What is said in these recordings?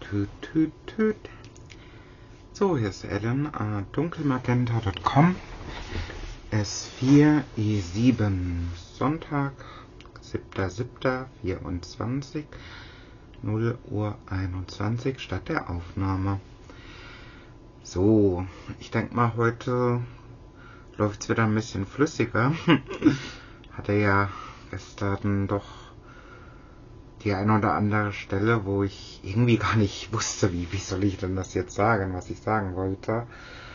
Tüt, tüt, tüt. So, hier ist Alan, dunkelmagenta.com. S4E7, Sonntag, 7.7.24, 0 Uhr 21, statt der Aufnahme. So, ich denke mal, heute läuft es wieder ein bisschen flüssiger. Hatte ja gestern doch die eine oder andere Stelle, wo ich irgendwie gar nicht wusste, wie soll ich denn das jetzt sagen, was ich sagen wollte.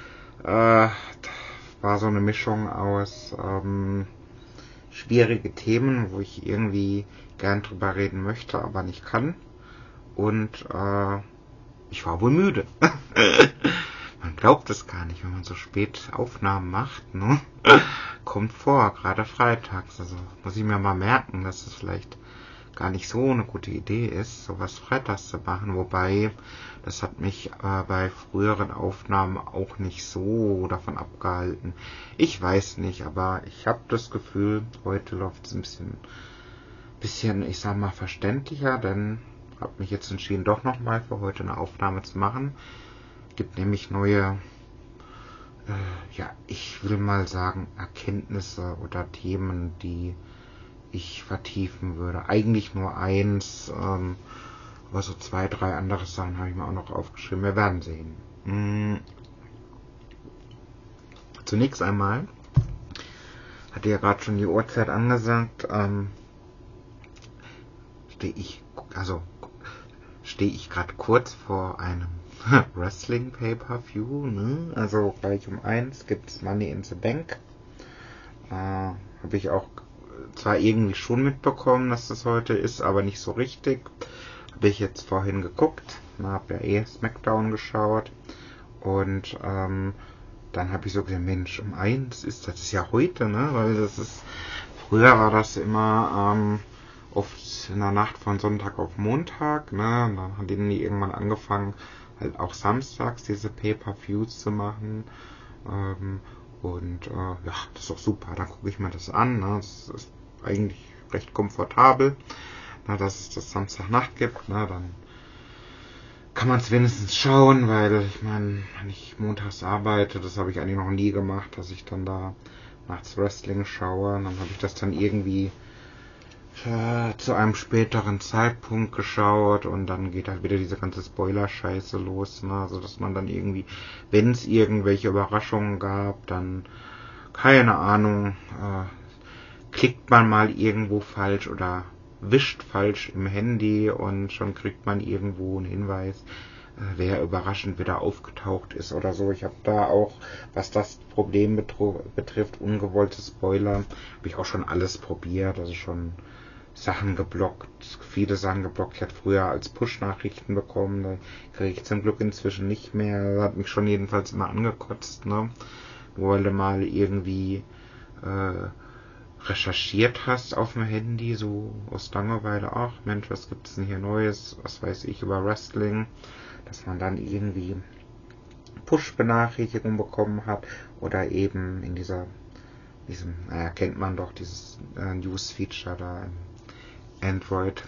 War so eine Mischung aus schwierige Themen, wo ich irgendwie gern drüber reden möchte, aber nicht kann. Und ich war wohl müde. Man glaubt es gar nicht, wenn man so spät Aufnahmen macht, ne? Kommt vor, gerade freitags. Also muss ich mir mal merken, dass es vielleicht gar nicht so eine gute Idee ist, sowas freitags zu machen. Wobei, das hat mich bei früheren Aufnahmen auch nicht so davon abgehalten. Ich weiß nicht, aber ich habe das Gefühl, heute läuft es ein bisschen, ich sag mal, verständlicher, denn habe mich jetzt entschieden, doch nochmal für heute eine Aufnahme zu machen. Gibt nämlich neue, ich will mal sagen, Erkenntnisse oder Themen, die ich vertiefen würde. Eigentlich nur eins, aber so 2, 3 andere Sachen habe ich mir auch noch aufgeschrieben. Wir werden sehen. Zunächst einmal, hatte ja gerade schon die Uhrzeit angesagt, stehe ich gerade kurz vor einem Wrestling Pay-Per-View, ne? Also gleich um 1 gibt's Money in the Bank. Habe ich auch zwar irgendwie schon mitbekommen, dass das heute ist, aber nicht so richtig. Habe ich jetzt vorhin geguckt. Habe ja SmackDown geschaut. Und dann habe ich so gesagt, Mensch, um 1 ist das ja heute, ne? Weil früher war das immer oft in der Nacht von Sonntag auf Montag, ne? Und dann haben die irgendwann angefangen, halt auch samstags diese Pay-Per-Views zu machen. Das ist doch super, dann gucke ich mir das an, ne? Das ist eigentlich recht komfortabel, dass es das Samstagnacht gibt, ne? Dann kann man es wenigstens schauen, weil ich meine, wenn ich montags arbeite, das habe ich eigentlich noch nie gemacht, dass ich dann da nachts Wrestling schaue, und dann habe ich das dann irgendwie zu einem späteren Zeitpunkt geschaut, und dann geht halt wieder diese ganze Spoiler-Scheiße los, ne? Also dass man dann irgendwie, wenn es irgendwelche Überraschungen gab, dann, keine Ahnung, klickt man mal irgendwo falsch oder wischt falsch im Handy und schon kriegt man irgendwo einen Hinweis, wer überraschend wieder aufgetaucht ist oder so. Ich habe da auch, was das Problem betrifft, ungewollte Spoiler, habe ich auch schon alles probiert, also schon Sachen geblockt, viele Sachen geblockt. Ich hatte früher als Push-Nachrichten bekommen, da kriege ich zum Glück inzwischen nicht mehr. Das hat mich schon jedenfalls immer angekotzt, ne? Weil du mal irgendwie recherchiert hast auf dem Handy, so aus Langeweile, ach Mensch, was gibt's denn hier Neues, was weiß ich über Wrestling, dass man dann irgendwie Push-Benachrichtigung bekommen hat, oder eben in diesem, kennt man doch, dieses News-Feature da im Android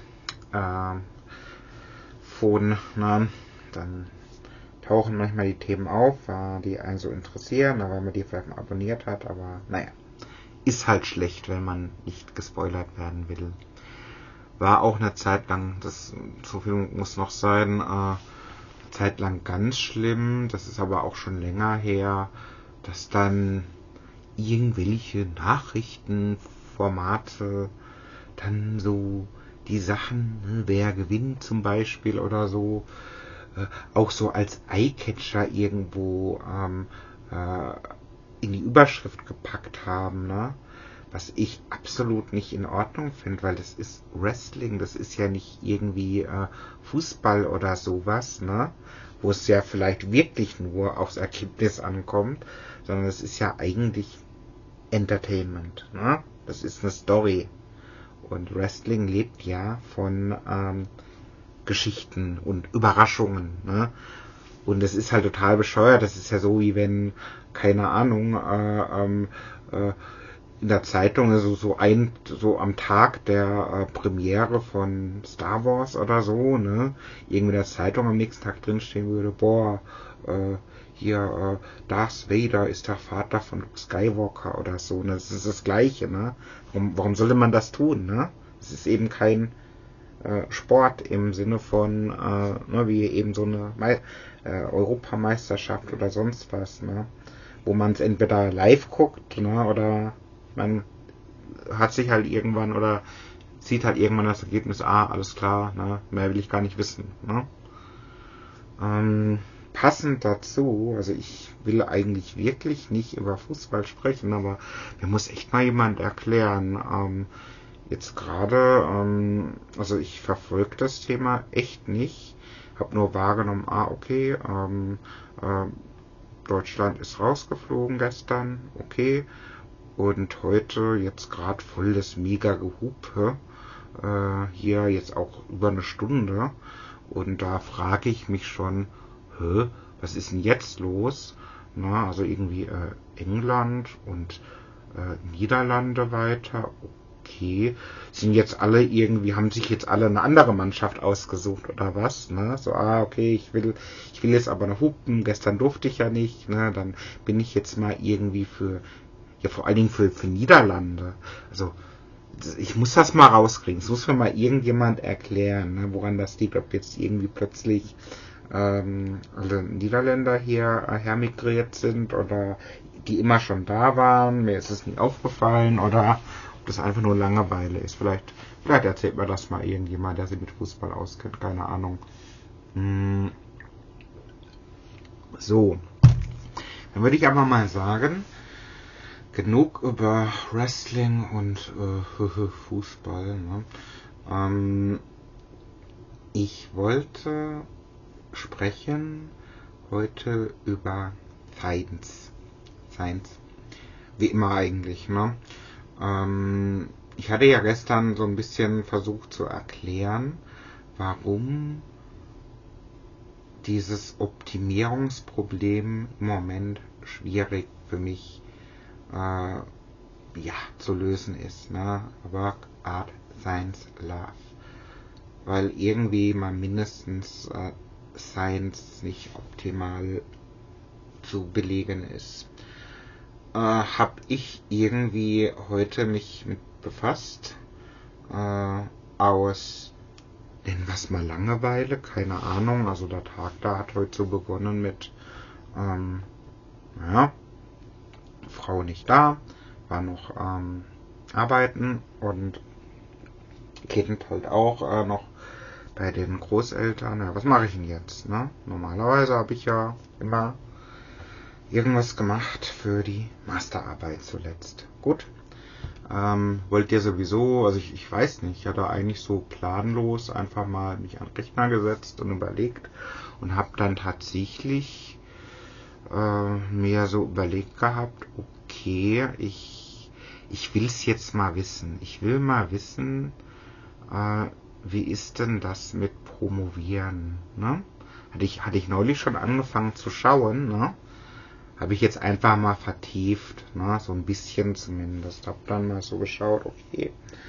Phone, ne? Dann tauchen manchmal die Themen auf, die einen so interessieren, weil man die vielleicht mal abonniert hat, aber naja, ist halt schlecht, wenn man nicht gespoilert werden will. War auch eine Zeit lang, so viel muss noch sein, eine Zeit lang ganz schlimm, das ist aber auch schon länger her, dass dann irgendwelche Nachrichtenformate dann so die Sachen, ne, wer gewinnt zum Beispiel oder so, auch so als Eyecatcher irgendwo in die Überschrift gepackt haben, ne? Was ich absolut nicht in Ordnung finde, weil das ist Wrestling, das ist ja nicht irgendwie Fußball oder sowas, ne? Wo es ja vielleicht wirklich nur aufs Ergebnis ankommt, sondern es ist ja eigentlich Entertainment, ne? Das ist eine Story. Und Wrestling lebt ja von Geschichten und Überraschungen, ne? Und es ist halt total bescheuert. Das ist ja so, wie wenn, keine Ahnung, in der Zeitung, also so am Tag der Premiere von Star Wars oder so, ne, irgendwie in der Zeitung am nächsten Tag drinstehen würde, boah, Darth Vader ist der Vater von Luke Skywalker oder so, ne, das ist das Gleiche, ne, warum sollte man das tun, ne, es ist eben kein Sport im Sinne von, wie eben so eine Europameisterschaft oder sonst was, ne, wo man es entweder live guckt, ne, oder man hat sich halt irgendwann oder sieht halt irgendwann das Ergebnis, alles klar, ne, mehr will ich gar nicht wissen, ne. Passend dazu, also ich will eigentlich wirklich nicht über Fußball sprechen, aber mir muss echt mal jemand erklären, jetzt gerade, also ich verfolge das Thema echt nicht, habe nur wahrgenommen, okay, Deutschland ist rausgeflogen gestern, okay, und heute jetzt gerade voll das Mega-Gehupe, hier jetzt auch über eine Stunde, und da frage ich mich schon, was ist denn jetzt los? Na, also irgendwie England und Niederlande weiter, okay, sind jetzt alle irgendwie, haben sich jetzt alle eine andere Mannschaft ausgesucht oder was, ne? So, okay, ich will jetzt aber noch hupen, gestern durfte ich ja nicht, ne? Dann bin ich jetzt mal irgendwie vor allen Dingen für Niederlande. Also, ich muss das mal rauskriegen. Es muss mir mal irgendjemand erklären, ne, woran das liegt, ob jetzt irgendwie plötzlich alle Niederländer hier hermigriert sind oder die immer schon da waren, mir ist es nie aufgefallen, oder ob das einfach nur Langeweile ist. Vielleicht erzählt mir das mal irgendjemand, der sich mit Fußball auskennt, keine Ahnung. So, dann würde ich aber mal sagen, genug über Wrestling und Fußball. Ne? Ich wollte sprechen heute über Science. Wie immer eigentlich. Ne? Ich hatte ja gestern so ein bisschen versucht zu erklären, warum dieses Optimierungsproblem im Moment schwierig für mich zu lösen ist, ne? Work, Art, Science, Love. Weil irgendwie mal mindestens Science nicht optimal zu belegen ist. Hab ich irgendwie heute mich mit befasst, aus nennen wir es mal Langeweile, keine Ahnung, also der Tag da hat heute so begonnen mit Frau nicht da, war noch arbeiten und Kind halt auch noch bei den Großeltern. Ja, was mache ich denn jetzt? Ne? Normalerweise habe ich ja immer irgendwas gemacht für die Masterarbeit zuletzt. Gut. Wollt ihr sowieso, also ich weiß nicht, ich hatte eigentlich so planlos einfach mal mich an den Rechner gesetzt und überlegt und habe dann tatsächlich mir so überlegt gehabt, okay, ich will es jetzt mal wissen. Ich will mal wissen, wie ist denn das mit Promovieren? Ne? Hatte ich neulich schon angefangen zu schauen, ne? Habe ich jetzt einfach mal vertieft, ne? So ein bisschen zumindest. Hab dann mal so geschaut, okay,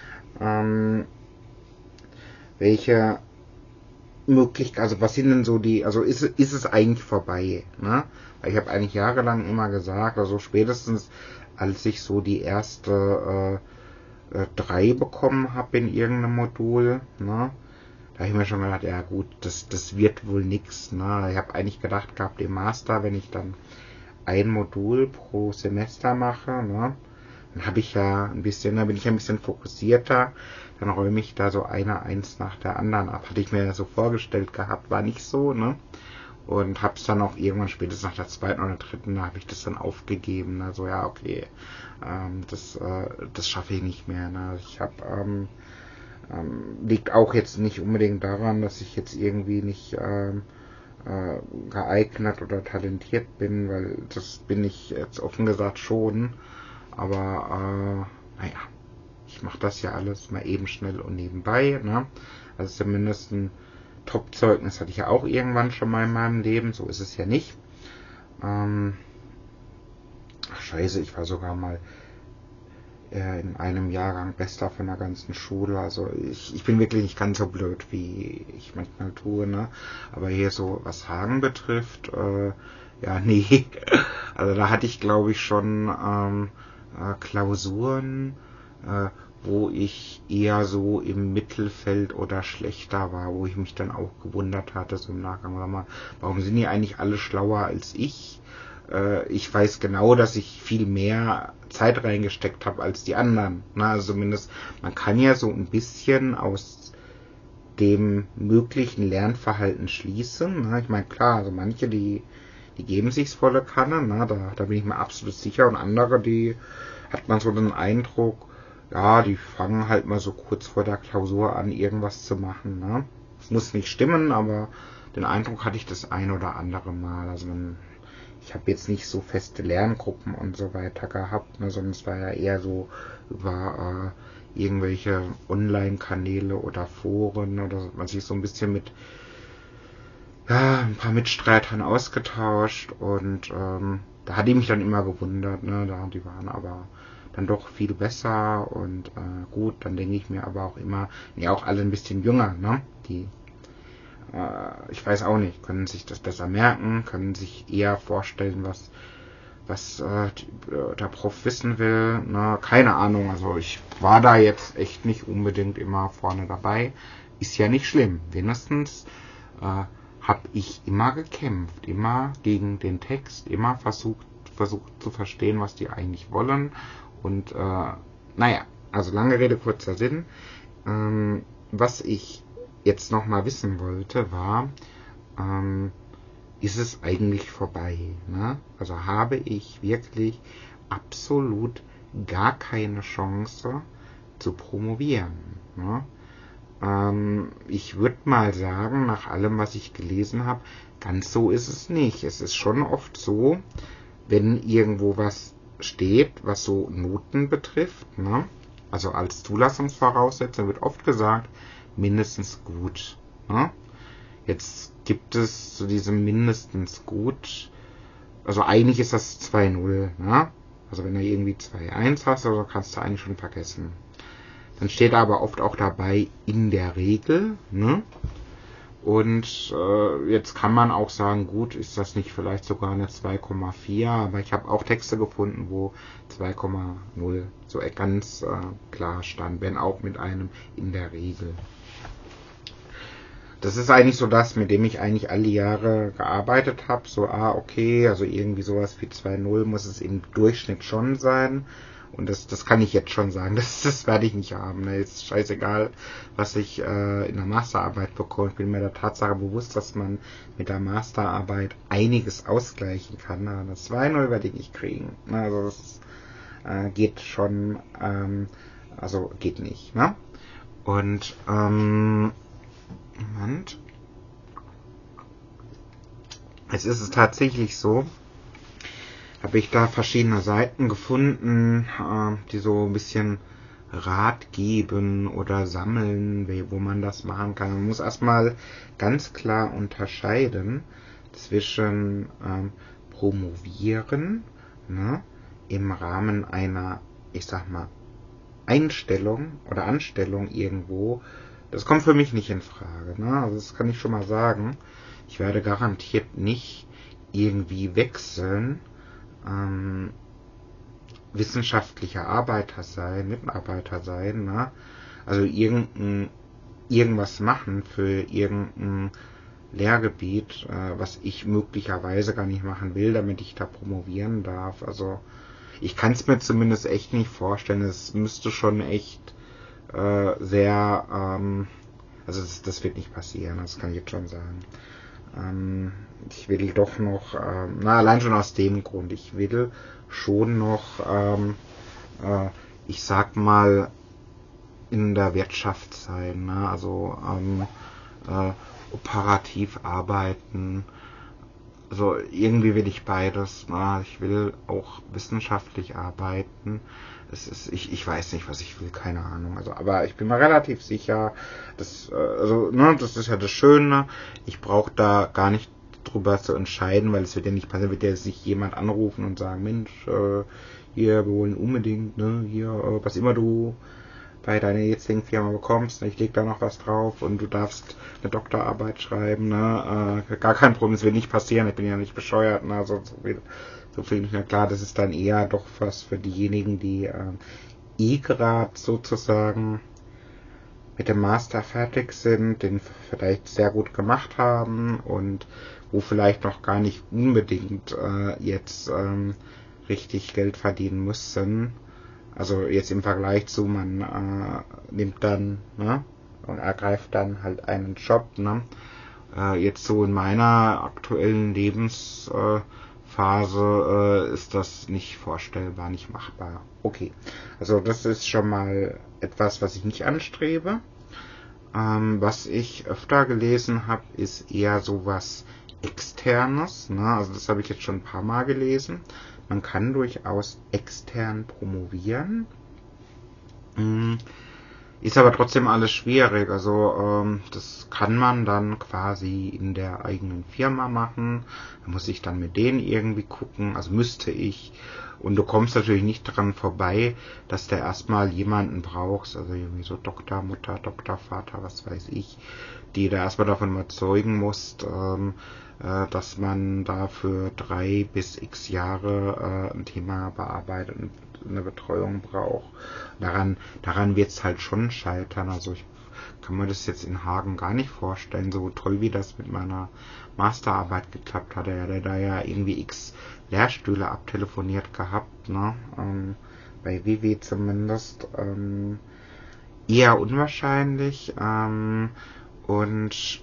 welche Möglichkeit, also was sind denn so die, also ist es eigentlich vorbei, ne? Weil ich habe eigentlich jahrelang immer gesagt, also spätestens als ich so die erste 3 bekommen habe in irgendeinem Modul, ne? Da habe ich mir schon gedacht, ja gut, das wird wohl nix, ne? Ich habe eigentlich gedacht gehabt, im Master, wenn ich dann ein Modul pro Semester mache, ne? Dann habe ich ja ein bisschen, da bin ich ein bisschen fokussierter, dann räume ich da so eins nach der anderen ab. Hatte ich mir ja so vorgestellt gehabt, war nicht so, ne? Und hab's dann auch irgendwann spätestens nach der 2. oder 3. habe ich das dann aufgegeben, ne? So, ja, okay, das schaffe ich nicht mehr, ne? Ich habe, liegt auch jetzt nicht unbedingt daran, dass ich jetzt irgendwie nicht geeignet oder talentiert bin, weil das bin ich jetzt offen gesagt schon, aber ich mache das ja alles mal eben schnell und nebenbei, ne? Also zumindest ein Top-Zeugnis hatte ich ja auch irgendwann schon mal in meinem Leben, so ist es ja nicht. Scheiße, ich war sogar mal in einem Jahrgang Bester von der ganzen Schule. Also ich bin wirklich nicht ganz so blöd, wie ich manchmal tue, ne? Aber hier so, was Hagen betrifft, ja, nee. Also da hatte ich, glaube ich, schon Klausuren, wo ich eher so im Mittelfeld oder schlechter war, wo ich mich dann auch gewundert hatte, so im Nachgang, sag mal, warum sind die eigentlich alle schlauer als ich? Ich weiß genau, dass ich viel mehr Zeit reingesteckt habe als die anderen. Na, also zumindest, man kann ja so ein bisschen aus dem möglichen Lernverhalten schließen. Na, ich meine, klar, also manche, die geben sich's volle Kanne, na, da bin ich mir absolut sicher. Und andere, die hat man so den Eindruck, ja, die fangen halt mal so kurz vor der Klausur an, irgendwas zu machen. Ne? Das muss nicht stimmen, aber den Eindruck hatte ich das ein oder andere Mal. Also ich habe jetzt nicht so feste Lerngruppen und so weiter gehabt, ne, sondern es war ja eher so über irgendwelche Online-Kanäle oder Foren oder man sich so ein bisschen mit ein paar Mitstreitern ausgetauscht und da hatte ich mich dann immer gewundert, ne, die waren aber dann doch viel besser und gut, dann denke ich mir aber auch immer, auch alle ein bisschen jünger, ne, ich weiß auch nicht, können sich das besser merken, können sich eher vorstellen, was der Prof wissen will, ne, keine Ahnung, also ich war da jetzt echt nicht unbedingt immer vorne dabei, ist ja nicht schlimm, wenigstens habe ich immer gekämpft, immer gegen den Text, immer versucht zu verstehen, was die eigentlich wollen und also lange Rede, kurzer Sinn, was ich jetzt nochmal wissen wollte, war, ist es eigentlich vorbei? Ne? Also habe ich wirklich absolut gar keine Chance zu promovieren. Ne? Ich würde mal sagen, nach allem, was ich gelesen habe, ganz so ist es nicht. Es ist schon oft so, wenn irgendwo was steht, was so Noten betrifft, ne? Also als Zulassungsvoraussetzung wird oft gesagt, mindestens gut. Ne? Jetzt gibt es zu diesem mindestens gut, also eigentlich ist das 2,0. Ne? Also wenn du irgendwie 2,1 hast, also kannst du eigentlich schon vergessen. Dann steht aber oft auch dabei, in der Regel. Ne? Und jetzt kann man auch sagen, gut, ist das nicht vielleicht sogar eine 2,4, aber ich habe auch Texte gefunden, wo 2,0 so ganz klar stand, wenn auch mit einem in der Regel. Das ist eigentlich so das, mit dem ich eigentlich alle Jahre gearbeitet habe. So, okay, also irgendwie sowas wie 2,0 muss es im Durchschnitt schon sein. Und das kann ich jetzt schon sagen, das werde ich nicht haben. Ne? Ist scheißegal, was ich in der Masterarbeit bekomme. Ich bin mir der Tatsache bewusst, dass man mit der Masterarbeit einiges ausgleichen kann. Aber das 2,0 werde ich nicht kriegen. Also das geht schon, also geht nicht. Ne? Und Moment. Jetzt ist es tatsächlich so, habe ich da verschiedene Seiten gefunden, die so ein bisschen Rat geben oder sammeln, wo man das machen kann. Man muss erstmal ganz klar unterscheiden zwischen Promovieren, ne, im Rahmen einer, ich sag mal, Einstellung oder Anstellung irgendwo. Das kommt für mich nicht in Frage. Ne? Also das kann ich schon mal sagen. Ich werde garantiert nicht irgendwie wechseln, wissenschaftlicher Mitarbeiter sein. Ne? Also irgendwas machen für irgendein Lehrgebiet, was ich möglicherweise gar nicht machen will, damit ich da promovieren darf. Also ich kann es mir zumindest echt nicht vorstellen. Es müsste schon echt sehr, also das wird nicht passieren, das kann ich jetzt schon sagen. Ich will doch noch, allein schon aus dem Grund, ich will schon noch, ich sag mal, in der Wirtschaft sein, ne? Also operativ arbeiten. Also irgendwie will ich beides. Ich will auch wissenschaftlich arbeiten. Ich weiß nicht, was ich will, keine Ahnung. Also, aber ich bin mir relativ sicher, dass, das ist ja das Schöne. Ich brauche da gar nicht drüber zu entscheiden, weil es wird ja nicht passieren, wird ja sich jemand anrufen und sagen, Mensch, wir wollen unbedingt, ne, hier, was immer du bei deiner jetzigen Firma bekommst, ne, ich leg da noch was drauf und du darfst eine Doktorarbeit schreiben, ne, gar kein Problem, das wird nicht passieren, ich bin ja nicht bescheuert, ne, so viel ist mir klar, das ist dann eher doch was für diejenigen, die gerade sozusagen mit dem Master fertig sind, den vielleicht sehr gut gemacht haben und wo vielleicht noch gar nicht unbedingt jetzt richtig Geld verdienen müssen. Also jetzt im Vergleich zu, man nimmt dann, ne, und ergreift dann halt einen Job, ne. Jetzt so in meiner aktuellen Lebensphase ist das nicht vorstellbar, nicht machbar. Okay, also das ist schon mal etwas, was ich nicht anstrebe. Was ich öfter gelesen habe, ist eher sowas Externes, ne? Also das habe ich jetzt schon ein paar Mal gelesen. Man kann durchaus extern promovieren. Ist aber trotzdem alles schwierig. Also das kann man dann quasi in der eigenen Firma machen. Da muss ich dann mit denen irgendwie gucken. Also müsste ich. Und du kommst natürlich nicht dran vorbei, dass du erstmal jemanden brauchst, also irgendwie so Doktormutter, Doktorvater, was weiß ich, die da erstmal davon überzeugen musst, dass man da für 3 bis x Jahre ein Thema bearbeitet und eine Betreuung braucht. Daran wird es halt schon scheitern. Also ich kann mir das jetzt in Hagen gar nicht vorstellen, so toll wie das mit meiner Masterarbeit geklappt hat. Er hat da ja irgendwie x Lehrstühle abtelefoniert gehabt, ne? Bei WW zumindest. Eher unwahrscheinlich. Und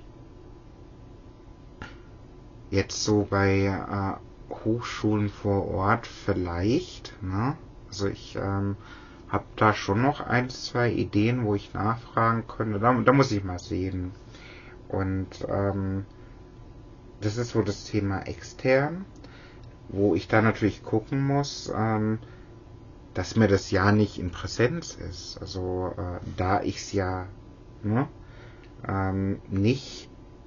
jetzt so bei Hochschulen vor Ort vielleicht, ne? Also ich habe da schon noch 1, 2 Ideen, wo ich nachfragen könnte. Da muss ich mal sehen. Und das ist so das Thema extern, wo ich da natürlich gucken muss, dass mir das ja nicht in Präsenz ist. Also da ich es ja, ne, nicht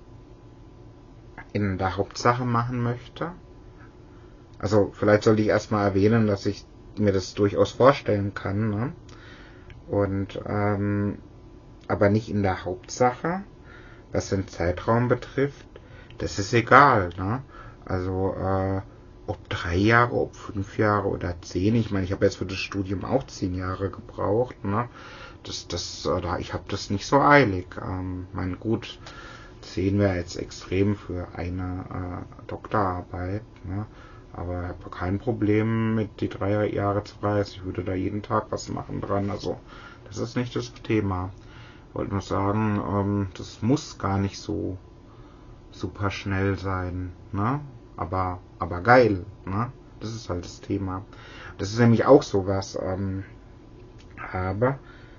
in der Hauptsache machen möchte. Also vielleicht sollte ich erstmal erwähnen, dass ich mir das durchaus vorstellen kann, ne? Und aber nicht in der Hauptsache, was den Zeitraum betrifft, das ist egal, ne? Also ob 3 Jahre, ob 5 Jahre oder 10, ich meine, ich habe jetzt für das Studium auch 10 Jahre gebraucht, ne? Ich habe das nicht so eilig. Mein gut, 10 wäre jetzt extrem für eine Doktorarbeit, ne? Aber ich habe kein Problem mit die 3 Jahre zu reisen. Ich würde da jeden Tag was machen dran. Also das ist nicht das Thema. Ich wollte nur sagen, das muss gar nicht so super schnell sein, ne? Aber geil, ne? Das ist halt das Thema. Das ist nämlich auch sowas. Aber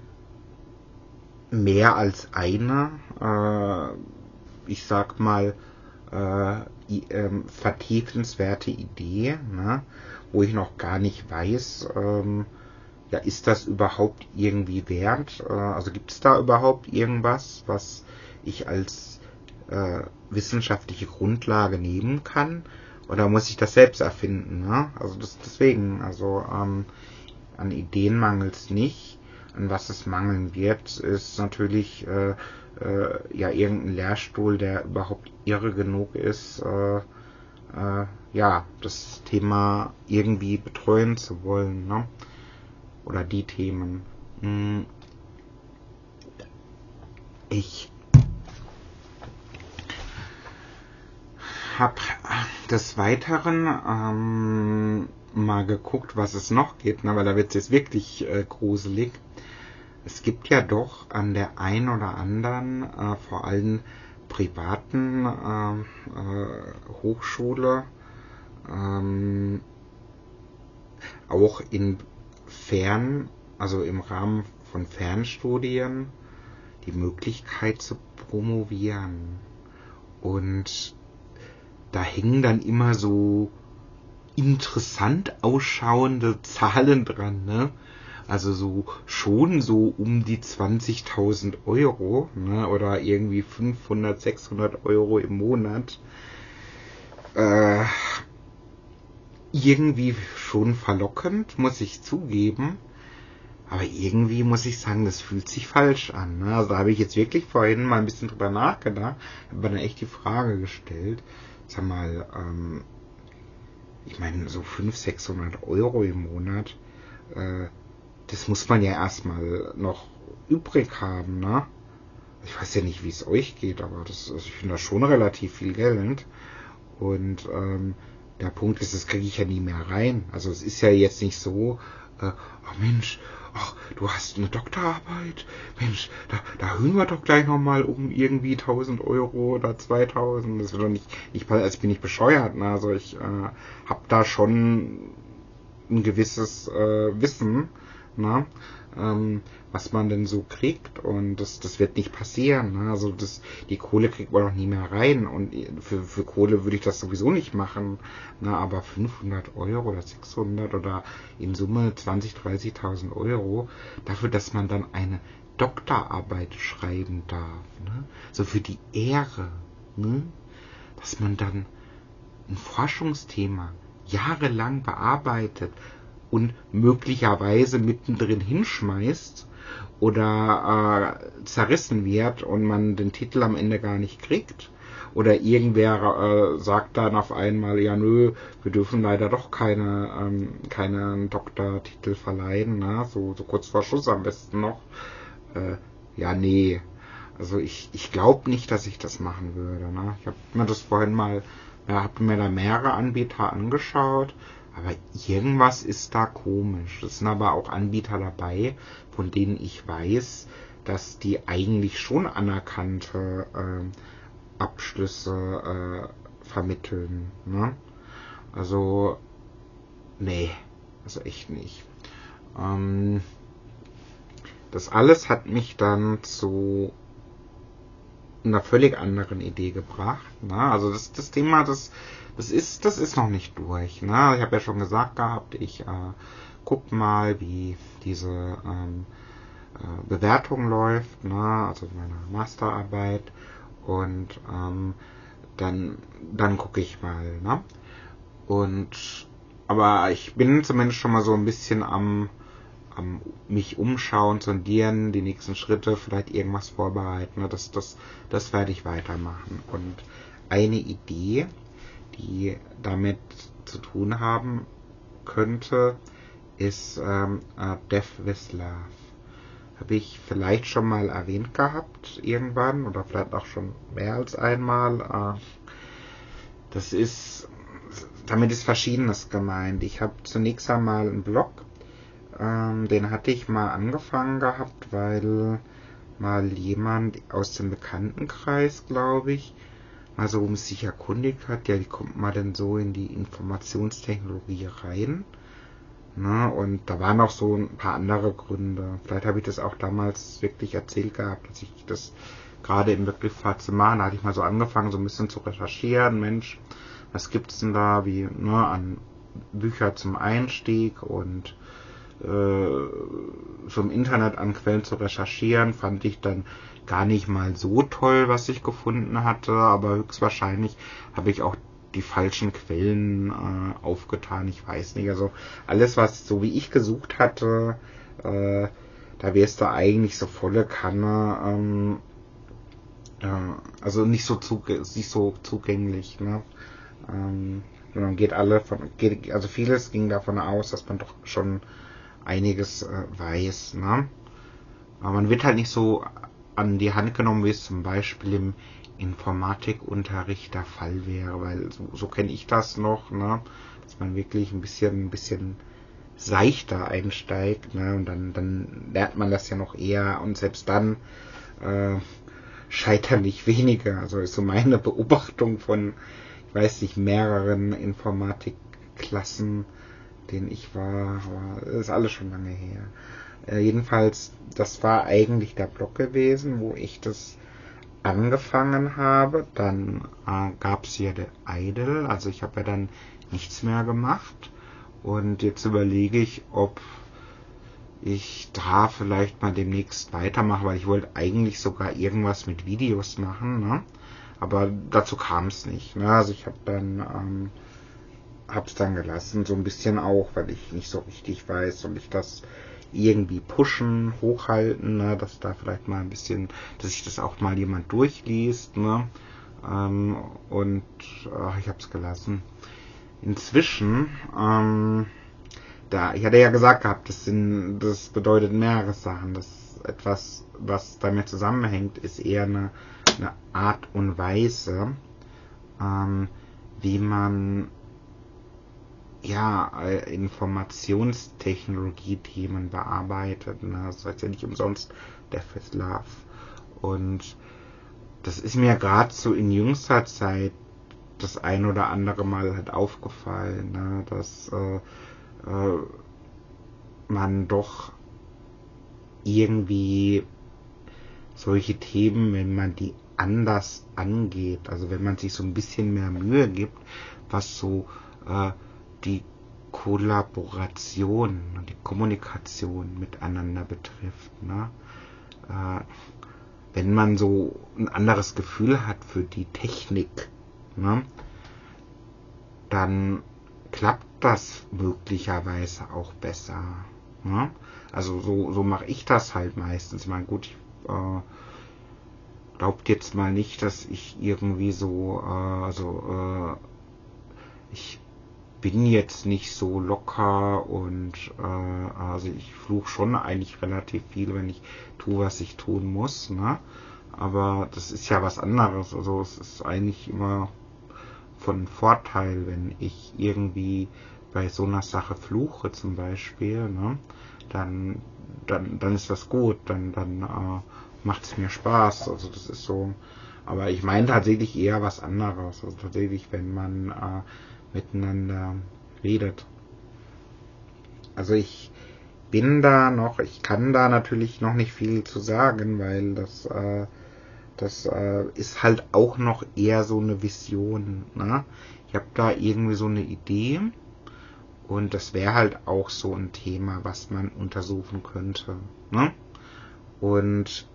mehr als eine, ich sag mal, vertiefenswerte Idee, ne, wo ich noch gar nicht weiß, ja, ist das überhaupt irgendwie wert? Also gibt es da überhaupt irgendwas, was ich als wissenschaftliche Grundlage nehmen kann? Oder muss ich das selbst erfinden? Ne? Also deswegen, also an Ideen mangelt es nicht. An was es mangeln wird, ist natürlich ja irgendein Lehrstuhl, der überhaupt irre genug ist, ja, das Thema irgendwie betreuen zu wollen, ne? Oder die Themen. Ich habe des Weiteren mal geguckt, was es noch gibt, ne? Weil da wird es jetzt wirklich gruselig. Es gibt ja doch an der einen oder anderen, vor allem privaten Hochschule, auch also im Rahmen von Fernstudien, die Möglichkeit zu promovieren. Und da hängen dann immer so interessant ausschauende Zahlen dran, ne? Also schon so um die 20.000 Euro, ne? Oder irgendwie 500, 600 Euro im Monat. irgendwie schon verlockend, muss ich zugeben. Aber irgendwie muss ich sagen, das fühlt sich falsch an. Ne? Also da habe ich jetzt wirklich vorhin mal ein bisschen drüber nachgedacht, habe mir dann echt die Frage gestellt, sag mal, ich meine, so 500, 600 Euro im Monat, das muss man ja erstmal noch übrig haben, ne? Ich weiß ja nicht, wie es euch geht, aber also ich finde das schon relativ viel Geld. Und der Punkt ist, das kriege ich ja nie mehr rein. Also es ist ja jetzt nicht so, oh Mensch, ach, du hast eine Doktorarbeit, Mensch, da erhöhen wir doch gleich nochmal um irgendwie 1000 Euro oder 2000. Das wird doch nicht also ich bin nicht bescheuert, ne? Also ich habe da schon ein gewisses Wissen, ne? Was man denn so kriegt, und das wird nicht passieren. Ne? Also die Kohle kriegt man doch nie mehr rein, und für Kohle würde ich das sowieso nicht machen. Ne? Aber 500 Euro oder 600 oder in Summe 20.000, 30.000 Euro dafür, dass man dann eine Doktorarbeit schreiben darf. Ne? So für die Ehre. Ne? Dass man dann ein Forschungsthema jahrelang bearbeitet und möglicherweise mittendrin hinschmeißt oder zerrissen wird und man den Titel am Ende gar nicht kriegt. Oder irgendwer sagt dann auf einmal, ja nö, wir dürfen leider doch keine Doktortitel verleihen, ne? So kurz vor Schluss am besten noch. Ja, nee. Also ich glaube nicht, dass ich das machen würde. Ne? Ich habe mir das vorhin mal, habe mir da mehrere Anbieter angeschaut, aber irgendwas ist da komisch. Es sind aber auch Anbieter dabei, von denen ich weiß, dass die eigentlich schon anerkannte Abschlüsse vermitteln. Ne? Also, nee, also echt nicht. Das alles hat mich dann zu einer völlig anderen Idee gebracht. Ne? Also das Thema, das ist noch nicht durch. Ne? Ich habe ja schon gesagt gehabt, ich guck mal, wie diese Bewertung läuft, ne? Also meine Masterarbeit, und dann gucke ich mal. Ne? Aber ich bin zumindest schon mal so ein bisschen am mich umschauen, sondieren, die nächsten Schritte, vielleicht irgendwas vorbereiten. Ne? Das werde ich weitermachen. Und eine Idee, die damit zu tun haben könnte, ist Death with Love. Habe ich vielleicht schon mal erwähnt gehabt, irgendwann, oder vielleicht auch schon mehr als einmal. Damit ist Verschiedenes gemeint. Ich habe zunächst einmal einen Blog, den hatte ich mal angefangen gehabt, weil mal jemand aus dem Bekanntenkreis, glaube ich, mal so um sich erkundigt hat, ja, wie kommt man denn so in die Informationstechnologie rein? Ne? Und da waren auch so ein paar andere Gründe. Vielleicht habe ich das auch damals wirklich erzählt gehabt, dass ich das gerade im Begriff war zu machen. Da hatte ich mal so angefangen, so ein bisschen zu recherchieren. Mensch, was gibt's denn da wie an Bücher zum Einstieg und so im Internet an Quellen zu recherchieren, fand ich dann gar nicht mal so toll, was ich gefunden hatte, aber höchstwahrscheinlich habe ich auch die falschen Quellen aufgetan, ich weiß nicht, also alles, was so wie ich gesucht hatte, da wärst du eigentlich so volle Kanne, also nicht so zugänglich, ne? Man also vieles ging davon aus, dass man doch schon einiges weiß, ne? Aber man wird halt nicht so an die Hand genommen, wie es zum Beispiel im Informatikunterricht der Fall wäre, weil so kenne ich das noch, ne? Dass man wirklich ein bisschen seichter einsteigt, ne? Und dann lernt man das ja noch eher, und selbst dann scheitern nicht wenige. Also ist so meine Beobachtung von, ich weiß nicht, mehreren Informatikklassen, denen ich war, aber das ist alles schon lange her. Jedenfalls, das war eigentlich der Blog gewesen, wo ich das angefangen habe. Dann gab es ja der Idle, also ich habe ja dann nichts mehr gemacht. Und jetzt überlege ich, ob ich da vielleicht mal demnächst weitermache, weil ich wollte eigentlich sogar irgendwas mit Videos machen, ne? Aber dazu kam es nicht. Ne? Also ich habe dann hab's dann gelassen, so ein bisschen auch, weil ich nicht so richtig weiß, soll ich das irgendwie pushen, hochhalten, ne, dass da vielleicht mal ein bisschen, dass sich das auch mal jemand durchliest, ne, und ich hab's gelassen. Inzwischen, ich hatte ja gesagt gehabt, das bedeutet mehrere Sachen. Das etwas, was damit zusammenhängt, ist eher eine Art und Weise, wie man Informationstechnologie-Themen bearbeitet. Ne? Das heißt ja nicht umsonst Death is Love. Und das ist mir gerade so in jüngster Zeit das ein oder andere Mal halt aufgefallen, ne? Dass man doch irgendwie solche Themen, wenn man die anders angeht, also wenn man sich so ein bisschen mehr Mühe gibt, was so die Kollaboration und die Kommunikation miteinander betrifft, ne? Wenn man so ein anderes Gefühl hat für die Technik, ne, dann klappt das möglicherweise auch besser. Ne? Also so mache ich das halt meistens. Ich meine, gut, glaubt jetzt mal nicht, dass ich irgendwie ich bin jetzt nicht so locker und also ich fluche schon eigentlich relativ viel, wenn ich tue, was ich tun muss, ne? Aber das ist ja was anderes. Also es ist eigentlich immer von Vorteil, wenn ich irgendwie bei so einer Sache fluche zum Beispiel, ne? Dann ist das gut, dann macht es mir Spaß. Also das ist so. Aber ich meine tatsächlich eher was anderes. Also tatsächlich, wenn man miteinander redet. Also ich kann da natürlich noch nicht viel zu sagen, weil das ist halt auch noch eher so eine Vision. Ne? Ich habe da irgendwie so eine Idee und das wäre halt auch so ein Thema, was man untersuchen könnte. Ne? Und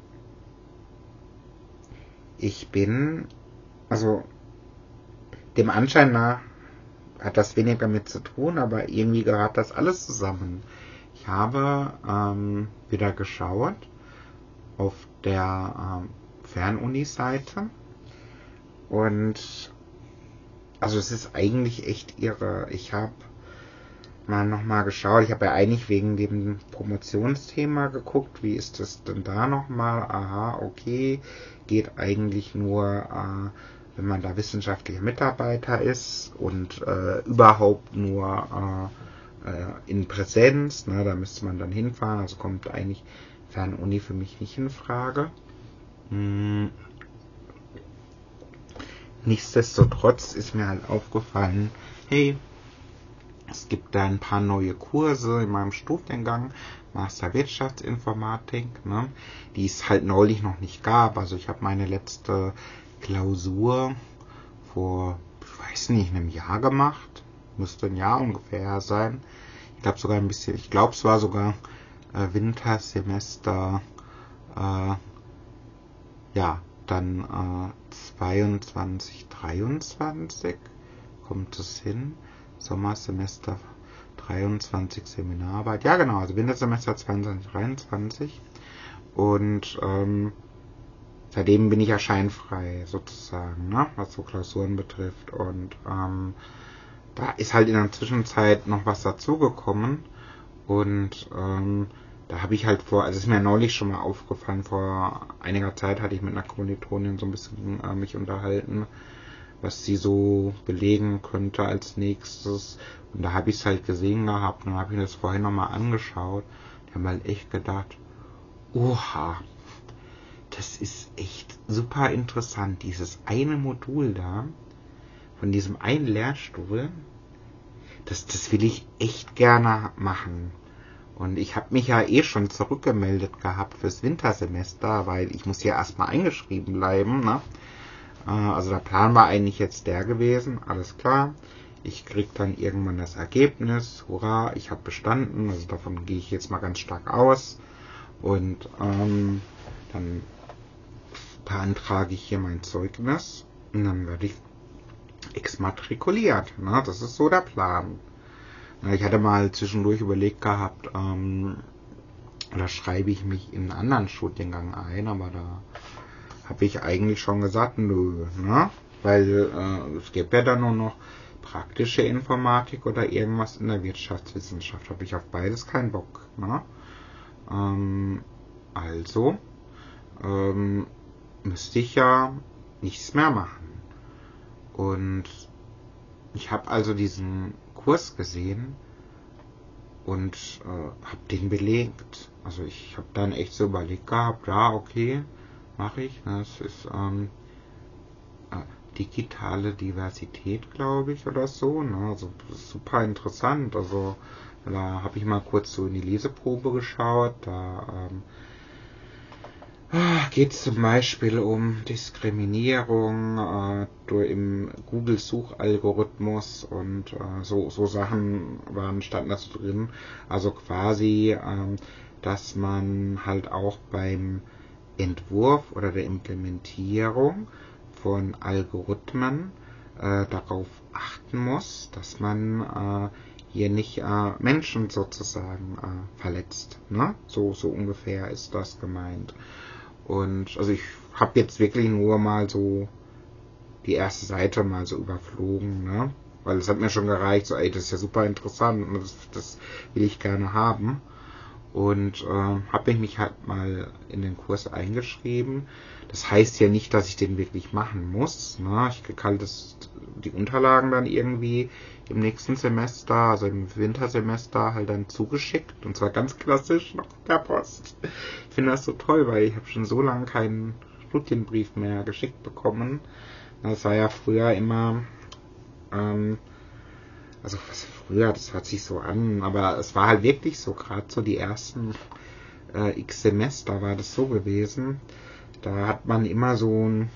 ich bin, also dem Anschein nach hat das weniger mit zu tun, aber irgendwie gehört das alles zusammen. Ich habe wieder geschaut auf der Fernuni-Seite und also es ist eigentlich echt irre. Ich habe mal nochmal geschaut, ich habe ja eigentlich wegen dem Promotionsthema geguckt, wie ist das denn da nochmal? Aha, okay, geht eigentlich nur, wenn man da wissenschaftlicher Mitarbeiter ist und überhaupt nur in Präsenz, ne, da müsste man dann hinfahren, also kommt eigentlich Fernuni für mich nicht in Frage. Nichtsdestotrotz ist mir halt aufgefallen, hey, es gibt da ein paar neue Kurse in meinem Studiengang, Master Wirtschaftsinformatik, ne, die es halt neulich noch nicht gab. Also ich habe meine letzte Klausur vor, ich weiß nicht, einem Jahr gemacht. Müsste ein Jahr ungefähr sein. Ich glaube sogar ein bisschen, ich glaube es war sogar Wintersemester, dann 22, 23 kommt es hin. Sommersemester 23 Seminararbeit. Ja genau, also Wintersemester 22, 23. Und seitdem bin ich ja scheinfrei sozusagen, ne, was so Klausuren betrifft. Und da ist halt in der Zwischenzeit noch was dazugekommen. Und da habe ich halt also ist mir neulich schon mal aufgefallen, vor einiger Zeit hatte ich mit einer Kommilitonin so ein bisschen mich unterhalten, was sie so belegen könnte als nächstes. Und da habe ich es halt gesehen gehabt und dann habe ich mir das vorhin nochmal angeschaut. Ich habe halt echt gedacht, oha, das ist echt super interessant. Dieses eine Modul da, von diesem einen Lehrstuhl, das will ich echt gerne machen. Und ich habe mich ja schon zurückgemeldet gehabt fürs Wintersemester, weil ich muss ja erstmal eingeschrieben bleiben, ne? Also der Plan war eigentlich jetzt der gewesen, alles klar. Ich krieg dann irgendwann das Ergebnis, hurra, ich habe bestanden, also davon gehe ich jetzt mal ganz stark aus. Und dann beantrage ich hier mein Zeugnis und dann werde ich exmatrikuliert. Ne? Das ist so der Plan. Ich hatte mal zwischendurch überlegt gehabt, da schreibe ich mich in einen anderen Studiengang ein, aber da habe ich eigentlich schon gesagt, nö, ne? Weil es gibt ja dann nur noch praktische Informatik oder irgendwas in der Wirtschaftswissenschaft. Habe ich auf beides keinen Bock. Ne? Also müsste ich ja nichts mehr machen. Und ich habe also diesen Kurs gesehen und habe den belegt. Also ich habe dann echt so überlegt gehabt, ja, okay, mache ich. Das ist digitale Diversität, glaube ich, oder so. Ne? Also super interessant. Also da habe ich mal kurz so in die Leseprobe geschaut. Da geht es zum Beispiel um Diskriminierung im Google-Suchalgorithmus und so Sachen standen da so drin. Also quasi, dass man halt auch beim Entwurf oder der Implementierung von Algorithmen darauf achten muss, dass man hier nicht Menschen sozusagen verletzt. Ne? So ungefähr ist das gemeint. Und also ich habe jetzt wirklich nur mal so die erste Seite mal so überflogen, ne? Weil es hat mir schon gereicht, so ey, das ist ja super interessant und das will ich gerne haben. Und habe mich halt mal in den Kurs eingeschrieben. Das heißt ja nicht, dass ich den wirklich machen muss. Ne? Ich krieg halt die Unterlagen dann irgendwie im nächsten Semester, also im Wintersemester, halt dann zugeschickt. Und zwar ganz klassisch noch per Post. Ich finde das so toll, weil ich habe schon so lange keinen Studienbrief mehr geschickt bekommen. Das war ja früher immer... also was früher, das hört sich so an, aber es war halt wirklich so, gerade so die ersten x Semester war das so gewesen. Da hat man immer so ein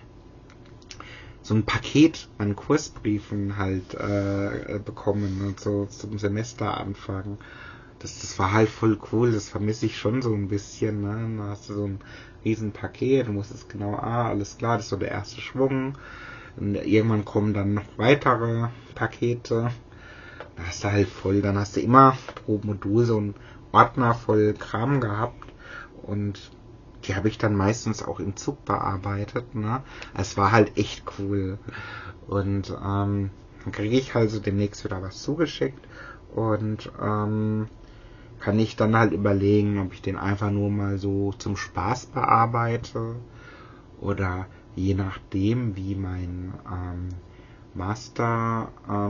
Paket an Kursbriefen halt bekommen und so zum Semesteranfang. Das war halt voll cool, das vermisse ich schon so ein bisschen. Ne? Da hast du so ein riesen Paket, du musstest genau, alles klar, das ist so der erste Schwung. Und irgendwann kommen dann noch weitere Pakete. Da hast du halt dann hast du immer pro Modul so einen Ordner voll Kram gehabt. Und die habe ich dann meistens auch im Zug bearbeitet. Ne? Es war halt echt cool. Und dann kriege ich halt so demnächst wieder was zugeschickt. Und kann ich dann halt überlegen, ob ich den einfach nur mal so zum Spaß bearbeite. Oder je nachdem, wie mein Master,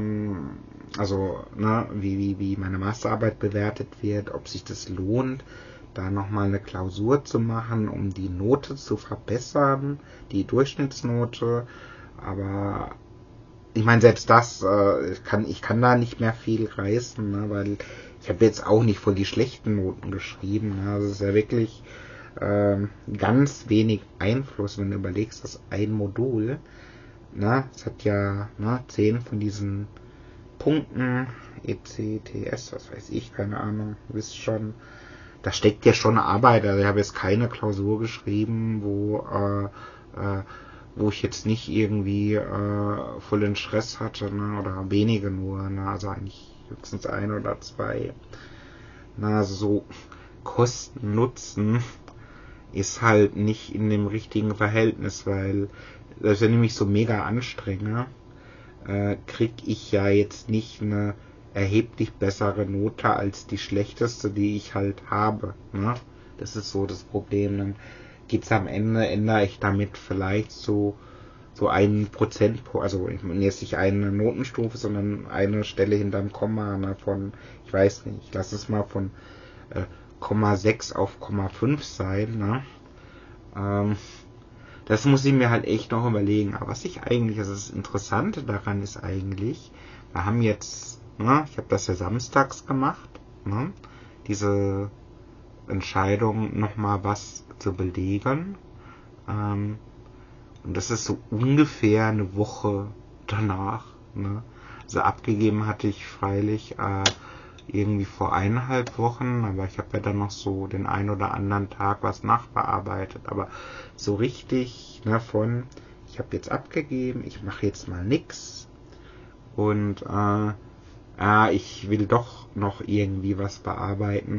wie meine Masterarbeit bewertet wird, ob sich das lohnt, da nochmal eine Klausur zu machen, um die Note zu verbessern, die Durchschnittsnote. Aber ich meine, selbst das, ich kann da nicht mehr viel reißen, ne, weil ich habe jetzt auch nicht voll die schlechten Noten geschrieben. Ne, also es ist ja wirklich ganz wenig Einfluss, wenn du überlegst, dass ein Modul, es hat ja 10 von diesen Punkten, ECTS, was weiß ich, keine Ahnung, wisst schon, da steckt ja schon Arbeit. Also ich habe jetzt keine Klausur geschrieben, wo ich jetzt nicht irgendwie voll den Stress hatte, ne, oder wenige nur, ne, also eigentlich höchstens 1 oder 2. Also so Kosten-Nutzen ist halt nicht in dem richtigen Verhältnis, weil das wenn ich mich so mega anstrenge, krieg ich ja jetzt nicht eine erheblich bessere Note als die schlechteste, die ich halt habe. Ne? Das ist so das Problem. Dann geht's am Ende, ändere ich damit vielleicht so 1%, also jetzt nicht eine Notenstufe, sondern eine Stelle hinterm Komma, ne, von, ich weiß nicht, ich lasse es mal von 0,6 auf 0,5 sein, ne? Das muss ich mir halt echt noch überlegen. Aber was das Interessante daran ist eigentlich, wir haben jetzt, ne, ich habe das ja samstags gemacht, ne, diese Entscheidung nochmal was zu belegen. Und das ist so ungefähr eine Woche danach. Ne? Also abgegeben hatte ich freilich irgendwie vor 1,5 Wochen, aber ich habe ja dann noch so den einen oder anderen Tag was nachbearbeitet. Aber so richtig, ne, ich habe jetzt abgegeben, ich mache jetzt mal nix und ich will doch noch irgendwie was bearbeiten.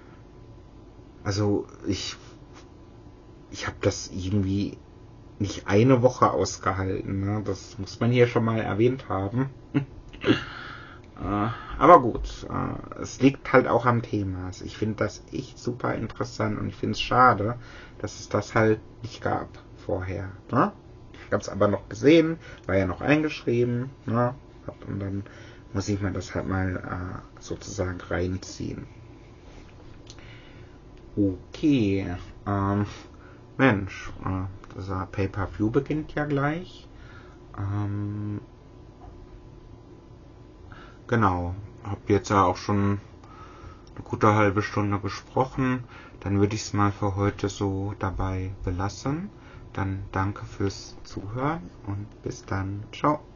Also ich habe das irgendwie nicht eine Woche ausgehalten, ne? Das muss man hier schon mal erwähnt haben. Aber gut, es liegt halt auch am Thema. Also ich finde das echt super interessant und ich finde es schade, dass es das halt nicht gab vorher. Ne? Ich habe es aber noch gesehen, war ja noch eingeschrieben, ne? Und dann muss ich mir das halt mal sozusagen reinziehen. Okay, Mensch, dieser Pay-Per-View beginnt ja gleich. Genau, hab jetzt ja auch schon eine gute halbe Stunde gesprochen. Dann würde ich es mal für heute so dabei belassen. Dann danke fürs Zuhören und bis dann. Ciao.